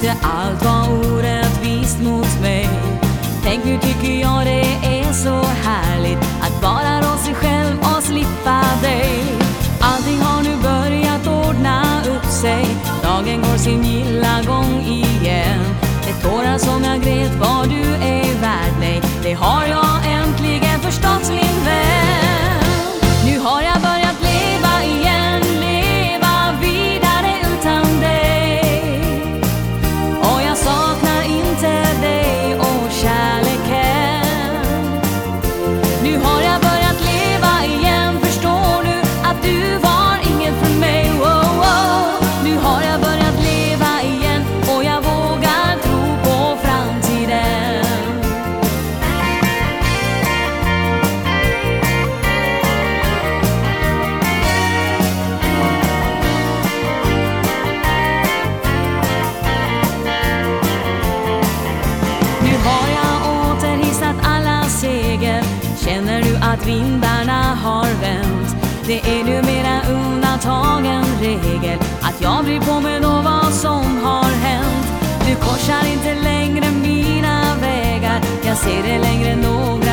tyckte allt var orättvist mot mig. Tänk, nu tycker jag det är så härligt att bara rå sig själv och slippa dig. Allting har nu börjat ordna upp sig. Dagen går sin gilla gång igen. Det tårar som jag gret vad du är värd mig. Det har jag äntligen förstått, min vän. Nu har jag börjat leva igen, leva vidare utan dig. Och jag saknar inte dig och kärleken. Nu har jag börjat leva igen, förstår du att du var inget för mig. Oh, oh. Nu har jag börjat leva igen och jag vågar tro på framtiden. Nu har jag återhissat alla segel. Känner du att vindarna har vänt? Det är numera undantagen regel att jag bryr på mig då vad som har hänt. Du korsar inte längre mina vägar, jag ser det längre någon